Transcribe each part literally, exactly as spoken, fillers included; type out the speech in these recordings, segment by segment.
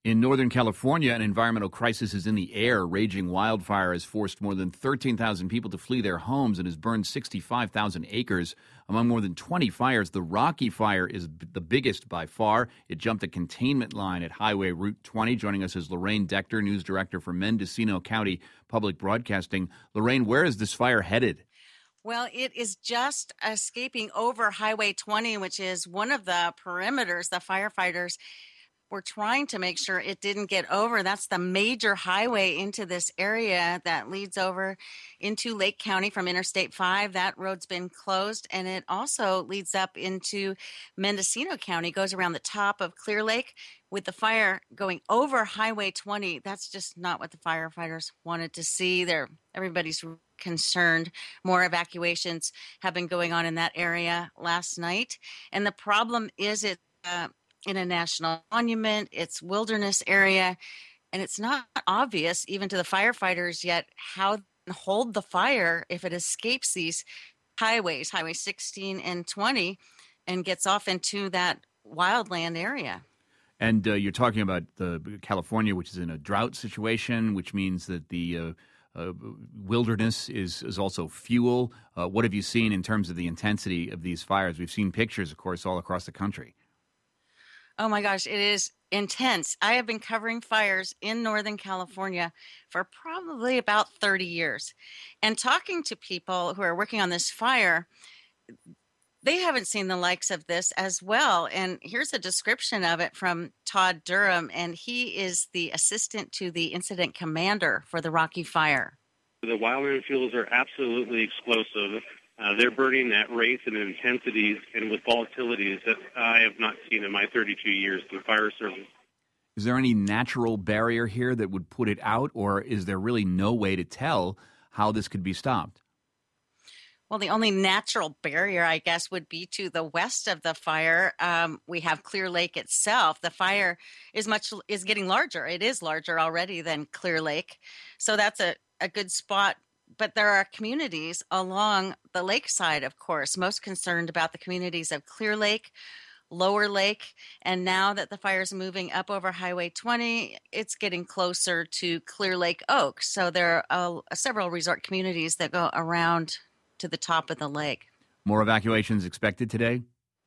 In Northern California, an environmental crisis is in the air. Raging wildfire has forced more than thirteen thousand people to flee their homes and has burned sixty-five thousand acres. Among more than twenty fires, the Rocky Fire is b- the biggest by far. It jumped a containment line at Highway Route twenty. Joining us is Lorraine Decter, news director for Mendocino County Public Broadcasting. Lorraine, where is this fire headed? Well, it is just escaping over Highway twenty, which is one of the perimeters the firefighters were trying to make sure it didn't get over. That's the major highway into this area that leads over into Lake County from Interstate five. That road's been closed, and it also leads up into Mendocino County, goes around the top of Clear Lake. With the fire going over Highway twenty, that's just not what the firefighters wanted to see. They're, everybody's concerned. More evacuations have been going on in that area last night. And the problem is it uh, in a national monument, it's wilderness area, and it's not obvious even to the firefighters yet how to hold the fire if it escapes these highways, Highway sixteen and twenty, and gets off into that wildland area. And uh, you're talking about uh, California, which is in a drought situation, which means that the uh, uh, wilderness is, is also fuel. Uh, what have you seen in terms of the intensity of these fires? We've seen pictures, of course, all across the country. Oh, my gosh, it is intense. I have been covering fires in Northern California for probably about thirty years. And talking to people who are working on this fire, they haven't seen the likes of this as well. And here's a description of it from Todd Durham, and he is the assistant to the incident commander for the Rocky Fire. The wildland fuels are absolutely explosive. Uh, they're burning at rates and intensities and with volatilities that I have not seen in my thirty-two years in the fire service. Is there any natural barrier here that would put it out, or is there really no way to tell how this could be stopped? Well, the only natural barrier, I guess, would be to the west of the fire. Um, we have Clear Lake itself. The fire is much is getting larger. It is larger already than Clear Lake, so that's a, a good spot. But there are communities along the lakeside, of course, most concerned about the communities of Clear Lake, Lower Lake, and now that the fire is moving up over Highway twenty, it's getting closer to Clear Lake Oak. So there are uh, several resort communities that go around to the top of the lake. More evacuations expected today?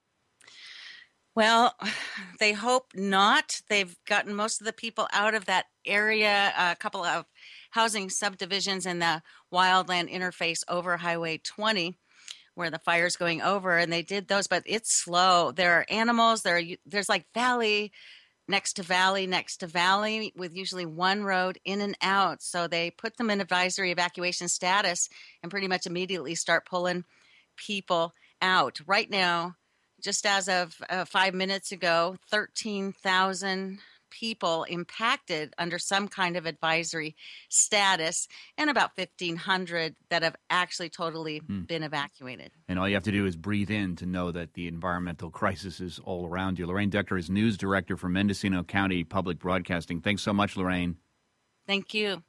Well, they hope not. They've gotten most of the people out of that area, a couple of housing subdivisions in the wildland interface over Highway twenty, where the fire's going over, and they did those, but it's slow. There are animals, there are, there's like valley next to valley next to valley with usually one road in and out. So they put them in advisory evacuation status and pretty much immediately start pulling people out. Right now, just as of uh, five minutes ago, thirteen thousand people impacted under some kind of advisory status, and about fifteen hundred that have actually totally hmm. been evacuated. And all you have to do is breathe in to know that the environmental crisis is all around you. Lorraine Decter is news director for Mendocino County Public Broadcasting. Thanks so much, Lorraine. Thank you.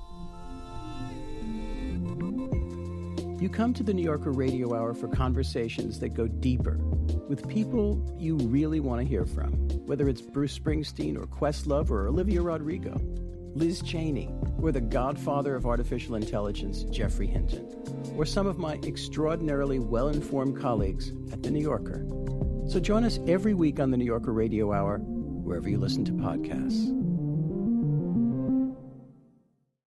You come to the New Yorker Radio Hour for conversations that go deeper with people you really want to hear from, whether it's Bruce Springsteen or Questlove or Olivia Rodrigo, Liz Cheney, or the godfather of artificial intelligence, Geoffrey Hinton, or some of my extraordinarily well-informed colleagues at The New Yorker. So join us every week on the New Yorker Radio Hour, wherever you listen to podcasts.